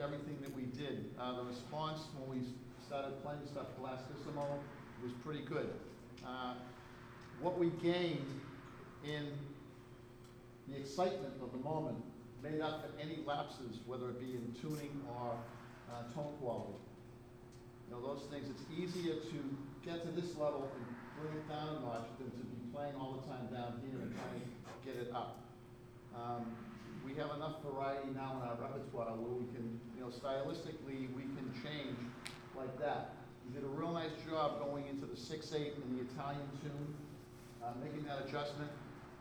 everything that we did. The response when we started playing stuff Blastissimo was pretty good. What we gained in the excitement of the moment made up for any lapses, whether it be in tuning or tone quality. You know, those things, it's easier to get to this level and bring it down a notch than to be playing all the time down here and trying to get it up. We have enough variety now in our repertoire where we can, you know, stylistically we can change like that. We did a real nice job going into the 6/8 in the Italian tune, making that adjustment,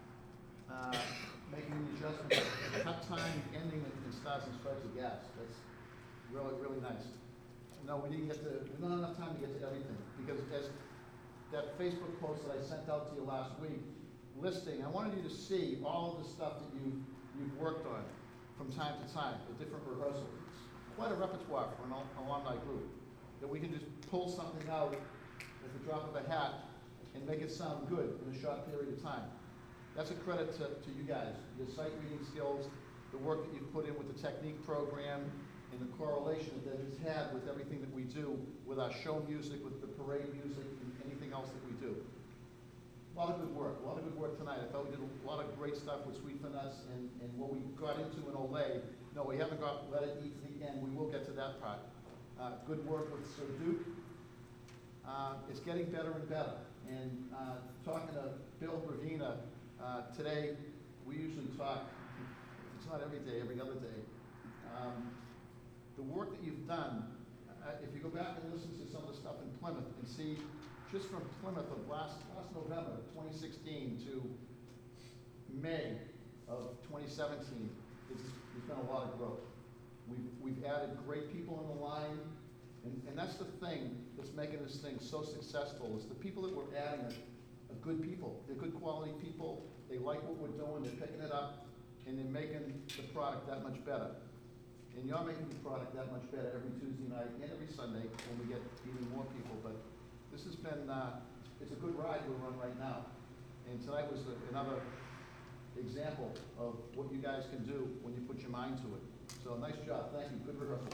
cut time, ending in Stars and Stripes of Gas. That's really, really nice. No, we didn't have enough time to get to everything, because as that Facebook post that I sent out to you last week, listing, I wanted you to see all of the stuff that you've worked on from time to time, the different rehearsals. It's quite a repertoire for an alumni group, that we can just pull something out at the drop of a hat and make it sound good in a short period of time. That's a credit to you guys, your sight reading skills, the work that you've put in with the technique program, and the correlation that it's had with everything that we do with our show music, with the parade music, and anything else that we do. A lot of good work tonight. I thought we did a lot of great stuff with Sweet Finesse and what we got into in Olay. No, we haven't got Let It Eat to the end. We will get to that part. Good work with Sir Duke. It's getting better and better. And talking to Bill Bravina today, we usually talk, it's not every day, every other day. The work that you've done, if you go back and listen to some of the stuff in Plymouth and see just from Plymouth of last November 2016 to May of 2017, there's been a lot of growth. We've added great people in the line, and that's the thing that's making this thing so successful, is the people that we're adding are good people. They're good quality people. They like what we're doing. They're picking it up, and they're making the product that much better. And you're making the product that much better every Tuesday night and every Sunday when we get even more people. But this has been, it's a good ride we're on right now. And tonight was another example of what you guys can do when you put your mind to it. So nice job. Thank you. Good rehearsal.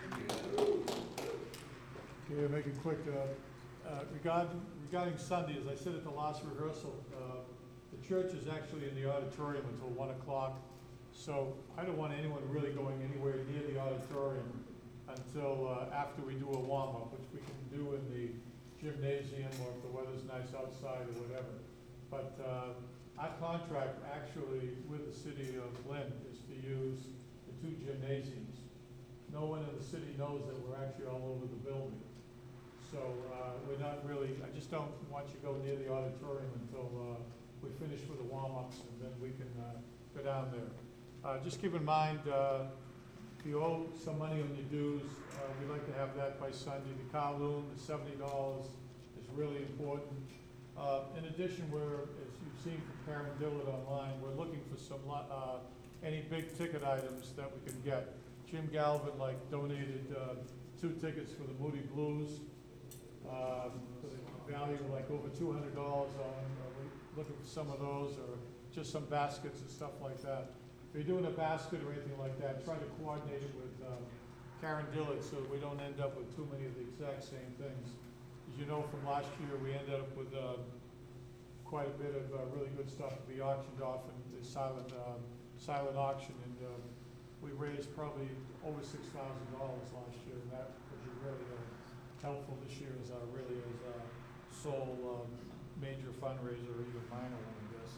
Okay, make it quick. Regarding Sunday, as I said at the last rehearsal, the church is actually in the auditorium until 1 o'clock. So I don't want anyone really going anywhere near the auditorium until after we do a warm-up, which we can do in the gymnasium or if the weather's nice outside or whatever. But our contract actually with the city of Lynn is to use the 2 gymnasiums. No one in the city knows that we're actually all over the building. So we're not really, I just don't want you to go near the auditorium until we finish with the warm-ups, and then we can go down there. Just keep in mind, if you owe some money on your dues, we'd like to have that by Sunday. The Kowloon, the $70 is really important. In addition, as you've seen from Karen Dillard online, we're looking for some any big ticket items that we can get. Jim Galvin donated 2 tickets for the Moody Blues, for the value of over $200 on. We're looking for some of those, or just some baskets and stuff like that. If you're doing a basket or anything like that, try to coordinate it with Karen Dillard so we don't end up with too many of the exact same things. As you know from last year, we ended up with quite a bit of really good stuff to be auctioned off in the silent auction, and we raised probably over $6,000 last year, and that was really helpful this year as our sole major fundraiser, or even minor one, I guess.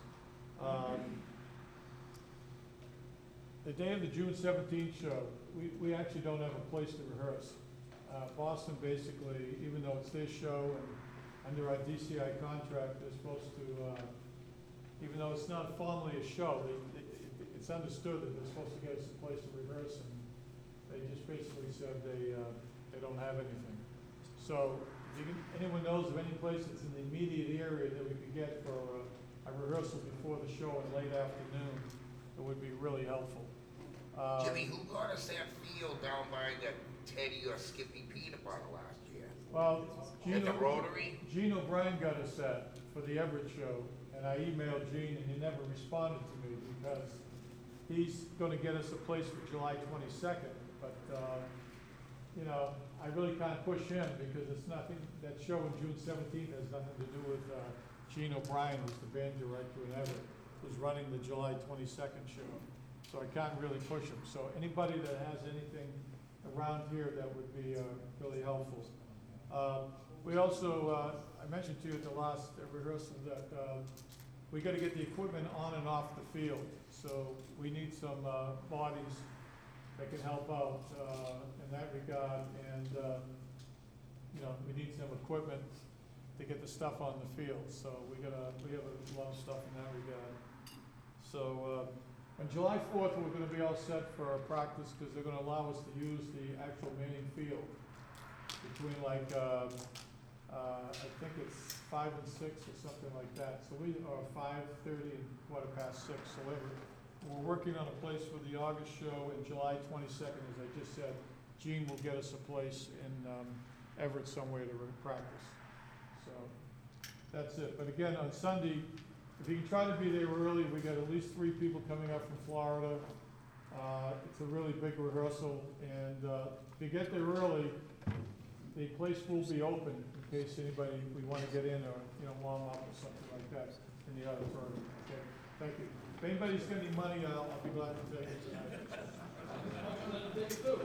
The day of the June 17th show, we actually don't have a place to rehearse. Boston basically, even though it's their show and under our DCI contract, they're supposed to, even though it's not formally a show, it's understood that they're supposed to get us a place to rehearse, and they just basically said they don't have anything. So if anyone knows of any place that's in the immediate area that we could get for a rehearsal before the show in late afternoon, it would be really helpful. Jimmy, who got us that field down by the Teddy or Skippy Peanut Butter last year? Well, At the Rotary? Gene O'Brien got us that for the Everett show, and I emailed Gene, and he never responded to me because he's going to get us a place for July 22nd, but I really can't push him because it's nothing, that show on June 17th has nothing to do with Gene O'Brien, who's the band director in Everett, who's running the July 22nd show. So I can't really push him. So anybody that has anything around here, that would be really helpful. We also, I mentioned to you at the last rehearsal that we got to get the equipment on and off the field. So we need some bodies that can help out in that regard, and you know, we need some equipment to get the stuff on the field. So we have a lot of stuff in that regard. So on July 4th, we're going to be all set for our practice because they're going to allow us to use the actual Manning field between like I think it's 5 and 6 or something like that. So we are 5:30 and 6:15, so we're working on a place for the August show, and July 22nd, as I just said, Gene will get us a place in Everett somewhere to practice. So that's it. But again, on Sunday, if you can try to be there early, we got at least 3 people coming up from Florida. It's a really big rehearsal, and if you get there early, the place will be open in case anybody, we want to get in or, you know, warm up or something like that in the auditorium. Okay, thank you. If anybody's got any money, I'll be glad to take it tonight.